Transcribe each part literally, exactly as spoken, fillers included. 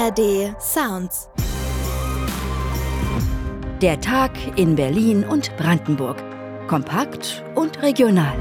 A R D Sounds. Der Tag in Berlin und Brandenburg. Kompakt und regional.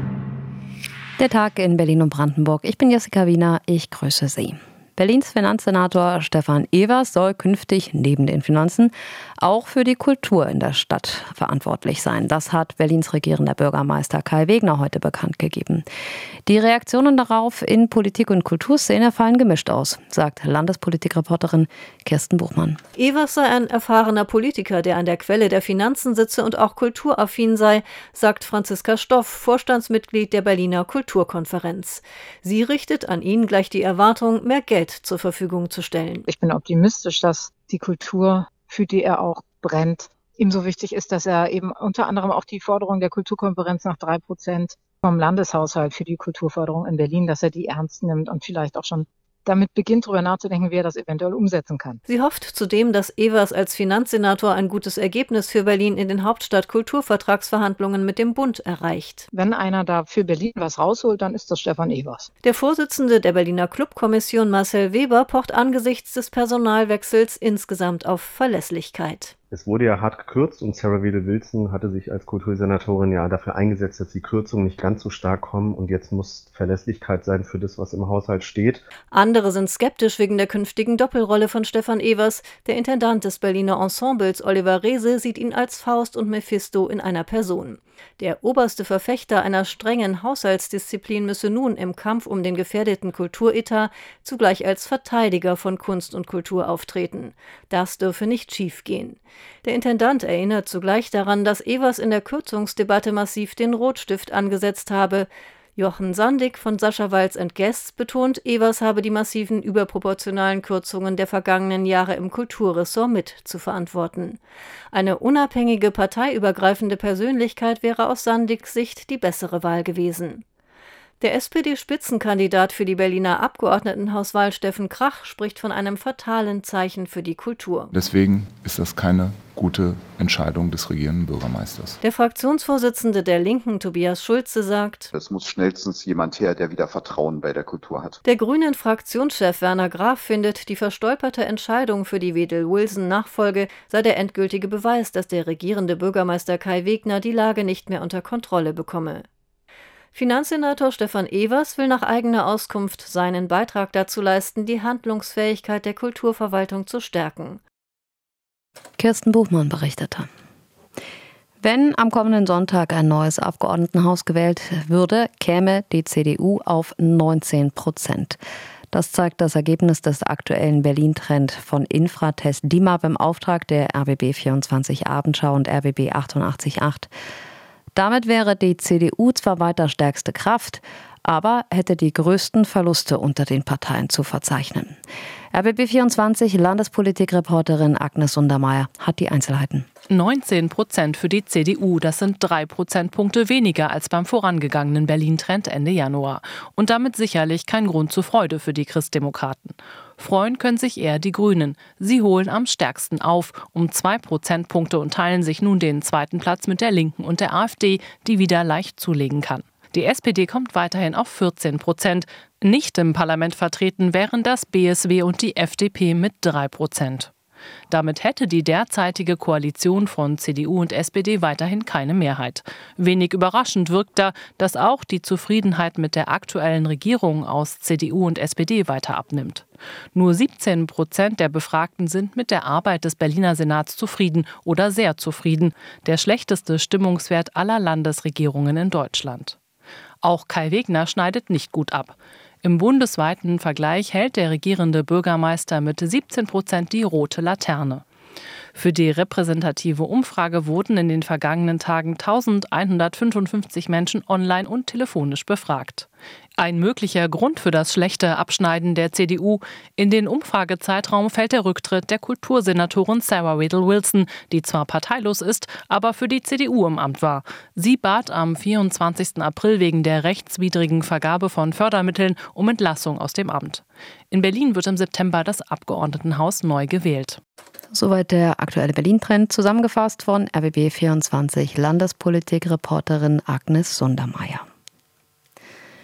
Der Tag in Berlin und Brandenburg. Ich bin Jessica Wiener, ich grüße Sie. Berlins Finanzsenator Stefan Evers soll künftig neben den Finanzen auch für die Kultur in der Stadt verantwortlich sein. Das hat Berlins regierender Bürgermeister Kai Wegner heute bekannt gegeben. Die Reaktionen darauf in Politik- und Kulturszene fallen gemischt aus, sagt Landespolitikreporterin Kirsten Buchmann. Evers sei ein erfahrener Politiker, der an der Quelle der Finanzen sitze und auch kulturaffin sei, sagt Franziska Stoff, Vorstandsmitglied der Berliner Kulturkonferenz. Sie richtet an ihn gleich die Erwartung, mehr Geld zur Verfügung zu stellen. Ich bin optimistisch, dass die Kultur, für die er auch brennt, ihm so wichtig ist, dass er eben unter anderem auch die Forderung der Kulturkonferenz nach drei Prozent vom Landeshaushalt für die Kulturförderung in Berlin, dass er die ernst nimmt und vielleicht auch schon damit beginnt, darüber nachzudenken, wie er das eventuell umsetzen kann. Sie hofft zudem, dass Evers als Finanzsenator ein gutes Ergebnis für Berlin in den Hauptstadt-Kulturvertragsverhandlungen mit dem Bund erreicht. Wenn einer da für Berlin was rausholt, dann ist das Stefan Evers. Der Vorsitzende der Berliner Clubkommission Marcel Weber pocht angesichts des Personalwechsels insgesamt auf Verlässlichkeit. Es wurde ja hart gekürzt und Sarah Wedel-Wilson hatte sich als Kultursenatorin ja dafür eingesetzt, dass die Kürzungen nicht ganz so stark kommen und jetzt muss Verlässlichkeit sein für das, was im Haushalt steht. Andere sind skeptisch wegen der künftigen Doppelrolle von Stefan Evers. Der Intendant des Berliner Ensembles Oliver Reese sieht ihn als Faust und Mephisto in einer Person. Der oberste Verfechter einer strengen Haushaltsdisziplin müsse nun im Kampf um den gefährdeten Kulturetat zugleich als Verteidiger von Kunst und Kultur auftreten. Das dürfe nicht schiefgehen. Der Intendant erinnert zugleich daran, dass Evers in der Kürzungsdebatte massiv den Rotstift angesetzt habe. Jochen Sandig von Sascha Walz and Guests betont, Evers habe die massiven überproportionalen Kürzungen der vergangenen Jahre im Kulturressort mit zu verantworten. Eine unabhängige, parteiübergreifende Persönlichkeit wäre aus Sandigs Sicht die bessere Wahl gewesen. Der S P D-Spitzenkandidat für die Berliner Abgeordnetenhauswahl Steffen Krach spricht von einem fatalen Zeichen für die Kultur. Deswegen ist das keine gute Entscheidung des regierenden Bürgermeisters. Der Fraktionsvorsitzende der Linken, Tobias Schulze, sagt: Es muss schnellstens jemand her, der wieder Vertrauen bei der Kultur hat. Der grünen Fraktionschef Werner Graf findet, die verstolperte Entscheidung für die Wedel-Wilson-Nachfolge sei der endgültige Beweis, dass der regierende Bürgermeister Kai Wegner die Lage nicht mehr unter Kontrolle bekomme. Finanzsenator Stefan Evers will nach eigener Auskunft seinen Beitrag dazu leisten, die Handlungsfähigkeit der Kulturverwaltung zu stärken. Kirsten Buchmann berichtete. Wenn am kommenden Sonntag ein neues Abgeordnetenhaus gewählt würde, käme die C D U auf neunzehn Prozent. Das zeigt das Ergebnis des aktuellen Berlin-Trend von Infratest DIMAP im Auftrag der R B B vierundzwanzig Abendschau und R B B achtundachtzig Komma acht. Damit wäre die C D U zwar weiter stärkste Kraft, aber hätte die größten Verluste unter den Parteien zu verzeichnen. R B B vierundzwanzig Landespolitikreporterin Agnes Sundermeier hat die Einzelheiten. neunzehn Prozent für die C D U, das sind drei Prozentpunkte weniger als beim vorangegangenen Berlin-Trend Ende Januar. Und damit sicherlich kein Grund zur Freude für die Christdemokraten. Freuen können sich eher die Grünen. Sie holen am stärksten auf, um zwei Prozentpunkte und teilen sich nun den zweiten Platz mit der Linken und der AfD, die wieder leicht zulegen kann. Die S P D kommt weiterhin auf vierzehn Prozent. Nicht im Parlament vertreten wären das B S W und die F D P mit drei Prozent. Damit hätte die derzeitige Koalition von C D U und S P D weiterhin keine Mehrheit. Wenig überraschend wirkt da, dass auch die Zufriedenheit mit der aktuellen Regierung aus C D U und S P D weiter abnimmt. Nur siebzehn Prozent der Befragten sind mit der Arbeit des Berliner Senats zufrieden oder sehr zufrieden. Der schlechteste Stimmungswert aller Landesregierungen in Deutschland. Auch Kai Wegner schneidet nicht gut ab. Im bundesweiten Vergleich hält der regierende Bürgermeister mit siebzehn Prozent die rote Laterne. Für die repräsentative Umfrage wurden in den vergangenen Tagen eintausendeinhundertfünfundfünfzig Menschen online und telefonisch befragt. Ein möglicher Grund für das schlechte Abschneiden der C D U: In den Umfragezeitraum fällt der Rücktritt der Kultursenatorin Sarah Wedel-Wilson, die zwar parteilos ist, aber für die C D U im Amt war. Sie bat am vierundzwanzigsten April wegen der rechtswidrigen Vergabe von Fördermitteln um Entlassung aus dem Amt. In Berlin wird im September das Abgeordnetenhaus neu gewählt. Soweit der aktuelle Berlin-Trend, zusammengefasst von R B B vierundzwanzig Landespolitikreporterin Agnes Sundermeier.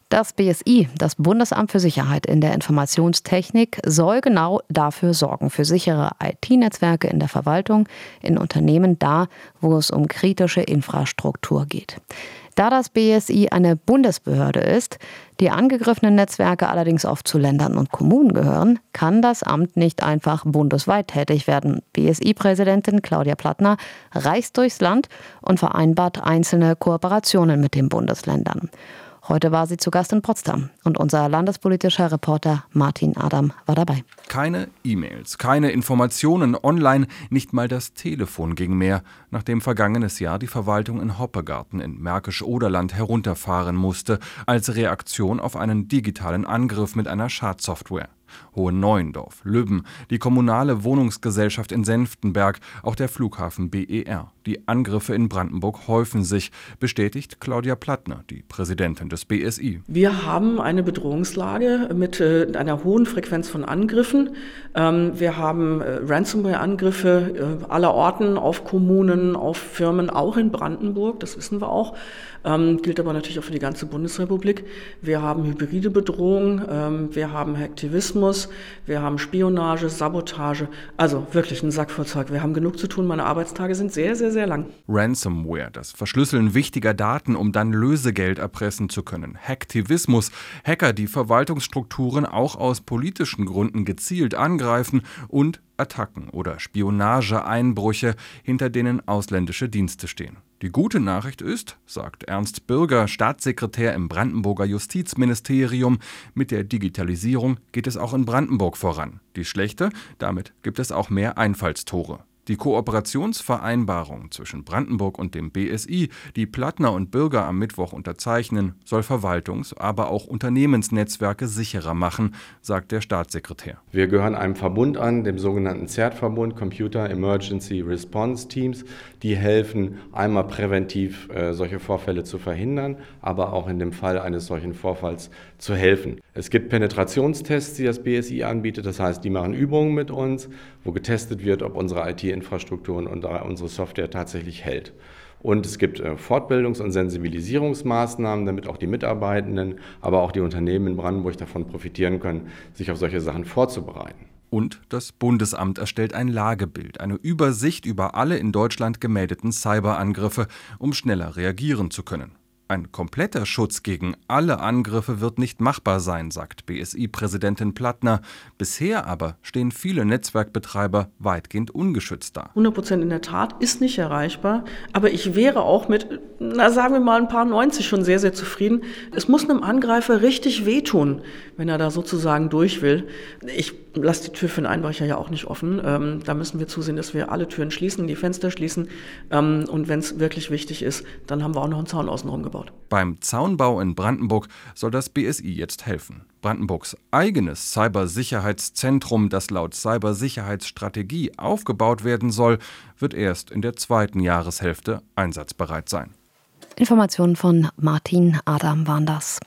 Das B S I, das Bundesamt für Sicherheit in der Informationstechnik, soll genau dafür sorgen, für sichere I T-Netzwerke in der Verwaltung, in Unternehmen da, wo es um kritische Infrastruktur geht. Da das B S I eine Bundesbehörde ist, die angegriffenen Netzwerke allerdings oft zu Ländern und Kommunen gehören, kann das Amt nicht einfach bundesweit tätig werden. B S I-Präsidentin Claudia Plattner reist durchs Land und vereinbart einzelne Kooperationen mit den Bundesländern. Heute war sie zu Gast in Potsdam und unser landespolitischer Reporter Martin Adam war dabei. Keine E-Mails, keine Informationen online, nicht mal das Telefon ging mehr, nachdem vergangenes Jahr die Verwaltung in Hoppegarten in Märkisch-Oderland herunterfahren musste, als Reaktion auf einen digitalen Angriff mit einer Schadsoftware. Hohenneuendorf, Lübben, die kommunale Wohnungsgesellschaft in Senftenberg, auch der Flughafen B E R. Die Angriffe in Brandenburg häufen sich, bestätigt Claudia Plattner, die Präsidentin des B S I. Wir haben eine Bedrohungslage mit äh, einer hohen Frequenz von Angriffen. Ähm, wir haben äh, Ransomware-Angriffe äh, aller Orten auf Kommunen, auf Firmen, auch in Brandenburg, das wissen wir auch. Ähm, gilt aber natürlich auch für die ganze Bundesrepublik. Wir haben hybride Bedrohung, ähm, wir haben Hacktivismus, wir haben Spionage, Sabotage, also wirklich ein Sack voll Zeug. Wir haben genug zu tun, meine Arbeitstage sind sehr, sehr, sehr lang. Ransomware, das Verschlüsseln wichtiger Daten, um dann Lösegeld erpressen zu können. Hacktivismus, Hacker, die Verwaltungsstrukturen auch aus politischen Gründen gezielt angreifen und Attacken oder Spionageeinbrüche, hinter denen ausländische Dienste stehen. Die gute Nachricht ist, sagt Ernst Bürger, Staatssekretär im Brandenburger Justizministerium, mit der Digitalisierung geht es auch in Brandenburg voran. Die schlechte, damit gibt es auch mehr Einfallstore. Die Kooperationsvereinbarung zwischen Brandenburg und dem B S I, die Plattner und Bürger am Mittwoch unterzeichnen, soll Verwaltungs-, aber auch Unternehmensnetzwerke sicherer machen, sagt der Staatssekretär. Wir gehören einem Verbund an, dem sogenannten C E R T-Verbund, Computer Emergency Response Teams. Die helfen einmal präventiv, äh, solche Vorfälle zu verhindern, aber auch in dem Fall eines solchen Vorfalls zu helfen. Es gibt Penetrationstests, die das B S I anbietet, das heißt, die machen Übungen mit uns, wo getestet wird, ob unsere I T-Infrastruktur und unsere Software tatsächlich hält. Und es gibt Fortbildungs- und Sensibilisierungsmaßnahmen, damit auch die Mitarbeitenden, aber auch die Unternehmen in Brandenburg davon profitieren können, sich auf solche Sachen vorzubereiten. Und das Bundesamt erstellt ein Lagebild, eine Übersicht über alle in Deutschland gemeldeten Cyberangriffe, um schneller reagieren zu können. Ein kompletter Schutz gegen alle Angriffe wird nicht machbar sein, sagt B S I-Präsidentin Plattner. Bisher aber stehen viele Netzwerkbetreiber weitgehend ungeschützt da. hundert Prozent in der Tat ist nicht erreichbar, aber ich wäre auch mit, na sagen wir mal, ein paar neunzig schon sehr, sehr zufrieden. Es muss einem Angreifer richtig wehtun, wenn er da sozusagen durch will. Ich lasse die Tür für den Einbrecher ja auch nicht offen. Ähm, da müssen wir zusehen, dass wir alle Türen schließen, die Fenster schließen. Ähm, und wenn es wirklich wichtig ist, dann haben wir auch noch einen Zaun außenrum gebaut. Beim Zaunbau in Brandenburg soll das B S I jetzt helfen. Brandenburgs eigenes Cybersicherheitszentrum, das laut Cybersicherheitsstrategie aufgebaut werden soll, wird erst in der zweiten Jahreshälfte einsatzbereit sein. Informationen von Martin Adam waren das.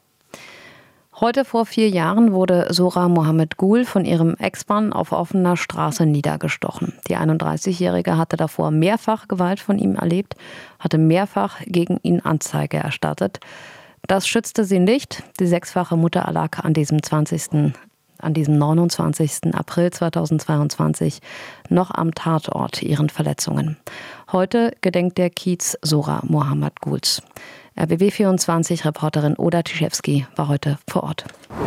Heute vor vier Jahren wurde Sohra Mohammed Gul von ihrem Ex-Mann auf offener Straße niedergestochen. Die einunddreißigjährige hatte davor mehrfach Gewalt von ihm erlebt, hatte mehrfach gegen ihn Anzeige erstattet. Das schützte sie nicht. Die sechsfache Mutter erlag an diesem zwanzigsten an diesem neunundzwanzigsten April zweitausendzweiundzwanzig noch am Tatort ihren Verletzungen. Heute gedenkt der Kiez Sohra Mohammed Guls. R B B vierundzwanzig-Reporterin Oda Tischewski war heute vor Ort.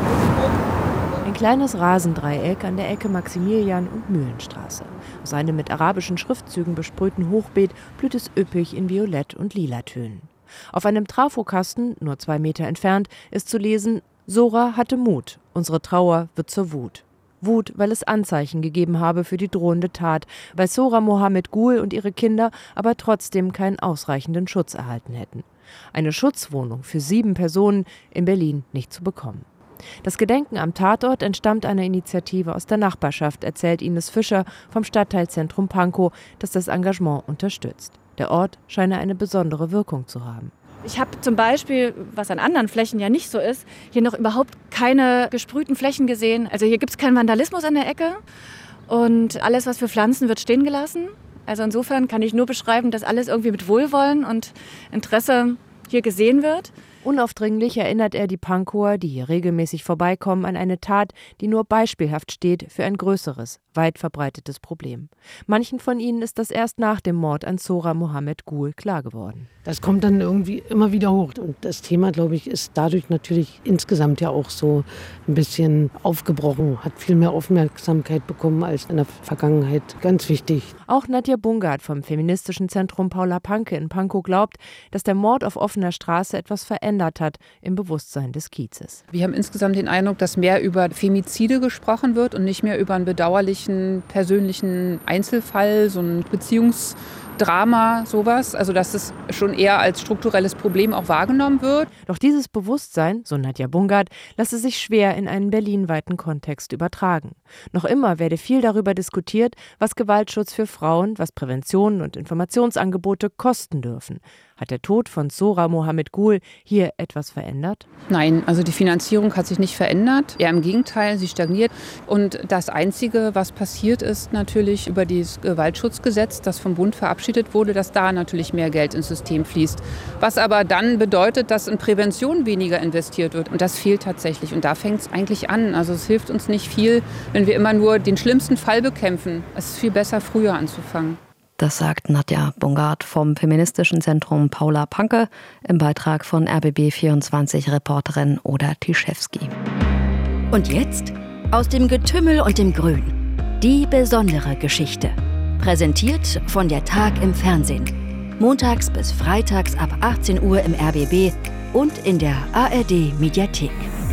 Ein kleines Rasendreieck an der Ecke Maximilian- und Mühlenstraße. Aus einem mit arabischen Schriftzügen besprühten Hochbeet blüht es üppig in Violett- und Lilatönen. Auf einem Trafokasten, nur zwei Meter entfernt, ist zu lesen: Sohra hatte Mut, unsere Trauer wird zur Wut. Wut, weil es Anzeichen gegeben habe für die drohende Tat, weil Sohra Mohammed Gul und ihre Kinder aber trotzdem keinen ausreichenden Schutz erhalten hätten. Eine Schutzwohnung für sieben Personen in Berlin nicht zu bekommen. Das Gedenken am Tatort entstammt einer Initiative aus der Nachbarschaft, erzählt Ines Fischer vom Stadtteilzentrum Pankow, das das Engagement unterstützt. Der Ort scheine eine besondere Wirkung zu haben. Ich habe zum Beispiel, was an anderen Flächen ja nicht so ist, hier noch überhaupt keine gesprühten Flächen gesehen. Also hier gibt es keinen Vandalismus an der Ecke und alles, was für Pflanzen, wird stehen gelassen. Also insofern kann ich nur beschreiben, dass alles irgendwie mit Wohlwollen und Interesse hier gesehen wird. Unaufdringlich erinnert er die Pankower, die hier regelmäßig vorbeikommen, an eine Tat, die nur beispielhaft steht für ein größeres, weit verbreitetes Problem. Manchen von ihnen ist das erst nach dem Mord an Zohra Mohammed Gul klar geworden. Das kommt dann irgendwie immer wieder hoch. Und das Thema, glaube ich, ist dadurch natürlich insgesamt ja auch so ein bisschen aufgebrochen, hat viel mehr Aufmerksamkeit bekommen als in der Vergangenheit. Ganz wichtig. Auch Nadja Bungard vom feministischen Zentrum Paula Panke in Pankow glaubt, dass der Mord auf offener Straße etwas verändert hat im Bewusstsein des Kiezes. Wir haben insgesamt den Eindruck, dass mehr über Femizide gesprochen wird und nicht mehr über einen bedauerlichen persönlichen Einzelfall, so ein Beziehungsdrama, sowas. Also dass es schon eher als strukturelles Problem auch wahrgenommen wird. Doch dieses Bewusstsein, so Nadja Bungard, lasse sich schwer in einen berlinweiten Kontext übertragen. Noch immer werde viel darüber diskutiert, was Gewaltschutz für Frauen, was Prävention und Informationsangebote kosten dürfen. Hat der Tod von Zohra Mohammed Gul hier etwas verändert? Nein, also die Finanzierung hat sich nicht verändert. Eher im Gegenteil, sie stagniert. Und das Einzige, was passiert ist, natürlich über das Gewaltschutzgesetz, das vom Bund verabschiedet wurde, dass da natürlich mehr Geld ins System fließt. Was aber dann bedeutet, dass in Prävention weniger investiert wird. Und das fehlt tatsächlich. Und da fängt es eigentlich an. Also es hilft uns nicht viel, wenn wir immer nur den schlimmsten Fall bekämpfen. Es ist viel besser, früher anzufangen. Das sagt Nadja Bungard vom feministischen Zentrum Paula Panke im Beitrag von R B B vierundzwanzig-Reporterin Oda Tischewski. Und jetzt aus dem Getümmel und dem Grün. Die besondere Geschichte. Präsentiert von der Tag im Fernsehen. Montags bis freitags ab achtzehn Uhr im R B B und in der A R D-Mediathek.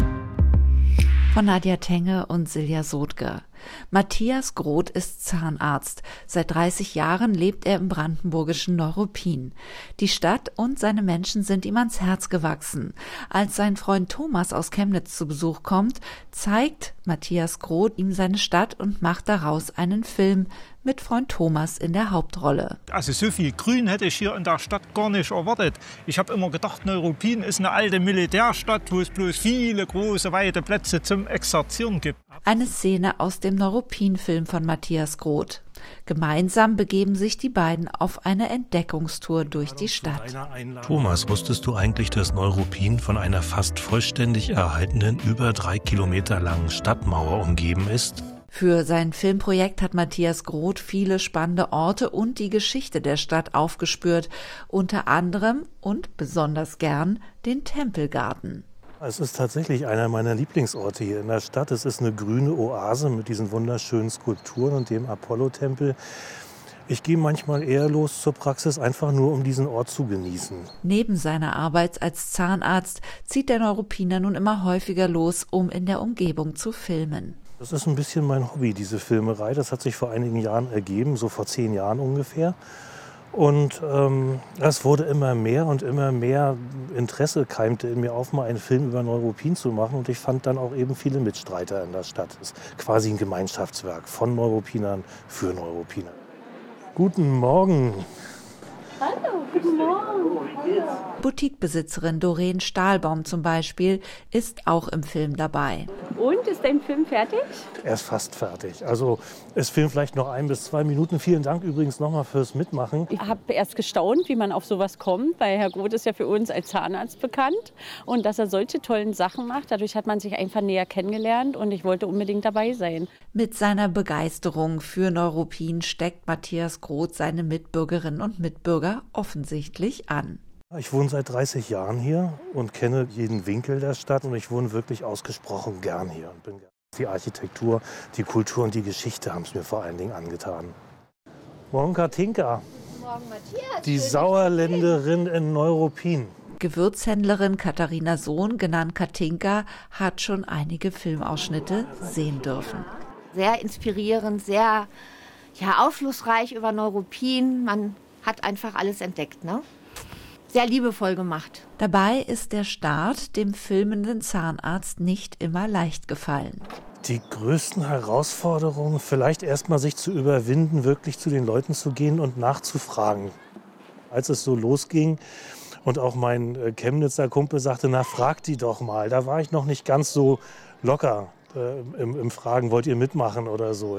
Von Nadja Tenge und Silja Sodger. Matthias Groth ist Zahnarzt. Seit dreißig Jahren lebt er im brandenburgischen Neuruppin. Die Stadt und seine Menschen sind ihm ans Herz gewachsen. Als sein Freund Thomas aus Chemnitz zu Besuch kommt, zeigt Matthias Groth ihm seine Stadt und macht daraus einen Film mit Freund Thomas in der Hauptrolle. Also so viel Grün hätte ich hier in der Stadt gar nicht erwartet. Ich habe immer gedacht, Neuruppin ist eine alte Militärstadt, wo es bloß viele große, weite Plätze zum Exerzieren gibt. Eine Szene aus dem Neuruppin-Film von Matthias Groth. Gemeinsam begeben sich die beiden auf eine Entdeckungstour durch die Stadt. Thomas, wusstest du eigentlich, dass Neuruppin von einer fast vollständig erhaltenen, über drei Kilometer langen Stadtmauer umgeben ist? Für sein Filmprojekt hat Matthias Groth viele spannende Orte und die Geschichte der Stadt aufgespürt. Unter anderem und besonders gern den Tempelgarten. Es ist tatsächlich einer meiner Lieblingsorte hier in der Stadt. Es ist eine grüne Oase mit diesen wunderschönen Skulpturen und dem Apollo-Tempel. Ich gehe manchmal eher los zur Praxis, einfach nur um diesen Ort zu genießen. Neben seiner Arbeit als Zahnarzt zieht der Neuruppiner nun immer häufiger los, um in der Umgebung zu filmen. Das ist ein bisschen mein Hobby, diese Filmerei. Das hat sich vor einigen Jahren ergeben, so vor zehn Jahren ungefähr. Und ähm, es wurde immer mehr und immer mehr Interesse keimte in mir auf, mal einen Film über Neuruppin zu machen. Und ich fand dann auch eben viele Mitstreiter in der Stadt. Das ist quasi ein Gemeinschaftswerk von Neuruppinern für Neuruppiner. Guten Morgen. Hallo, guten Morgen. Boutiquebesitzerin Doreen Stahlbaum zum Beispiel ist auch im Film dabei. Und, ist dein Film fertig? Er ist fast fertig. Also es fehlen vielleicht noch ein bis zwei Minuten. Vielen Dank übrigens nochmal fürs Mitmachen. Ich habe erst gestaunt, wie man auf sowas kommt, weil Herr Groth ist ja für uns als Zahnarzt bekannt. Und dass er solche tollen Sachen macht, dadurch hat man sich einfach näher kennengelernt und ich wollte unbedingt dabei sein. Mit seiner Begeisterung für Neuruppin steckt Matthias Groth seine Mitbürgerinnen und Mitbürger offensichtlich an. Ich wohne seit dreißig Jahren hier und kenne jeden Winkel der Stadt und ich wohne wirklich ausgesprochen gern hier. Und bin die Architektur, die Kultur und die Geschichte haben es mir vor allen Dingen angetan. Morgen Katinka. Morgen Matthias. Die Sauerländerin in Neuruppin. Gewürzhändlerin Katharina Sohn, genannt Katinka, hat schon einige Filmausschnitte sehen dürfen. Sehr inspirierend, sehr ja, aufschlussreich über Neuruppin. Man hat einfach alles entdeckt, ne? Sehr liebevoll gemacht. Dabei ist der Start dem filmenden Zahnarzt nicht immer leicht gefallen. Die größten Herausforderungen, vielleicht erst mal sich zu überwinden, wirklich zu den Leuten zu gehen und nachzufragen. Als es so losging und auch mein Chemnitzer Kumpel sagte, na frag die doch mal, da war ich noch nicht ganz so locker äh, im, im Fragen, wollt ihr mitmachen oder so, ja.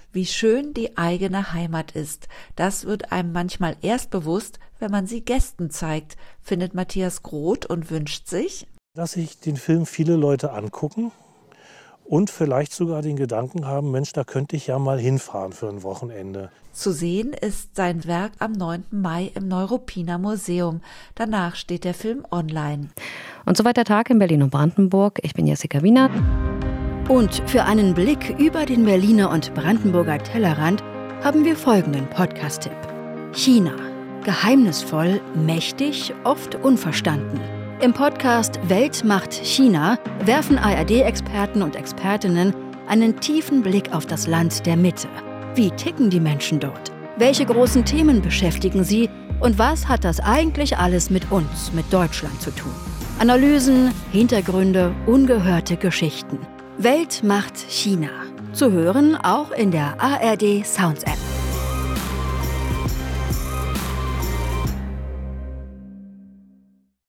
Wie schön die eigene Heimat ist, das wird einem manchmal erst bewusst, wenn man sie Gästen zeigt, findet Matthias Groth und wünscht sich, dass sich den Film viele Leute angucken und vielleicht sogar den Gedanken haben, Mensch, da könnte ich ja mal hinfahren für ein Wochenende. Zu sehen ist sein Werk am neunten Mai im Neuruppiner Museum. Danach steht der Film online. Und soweit der Tag in Berlin und Brandenburg. Ich bin Jessica Wienert. Und für einen Blick über den Berliner und Brandenburger Tellerrand haben wir folgenden Podcast-Tipp. China. Geheimnisvoll, mächtig, oft unverstanden. Im Podcast Weltmacht China werfen A R D-Experten und Expertinnen einen tiefen Blick auf das Land der Mitte. Wie ticken die Menschen dort? Welche großen Themen beschäftigen sie? Und was hat das eigentlich alles mit uns, mit Deutschland zu tun? Analysen, Hintergründe, ungehörte Geschichten. Weltmacht China. Zu hören auch in der A R D Sounds App.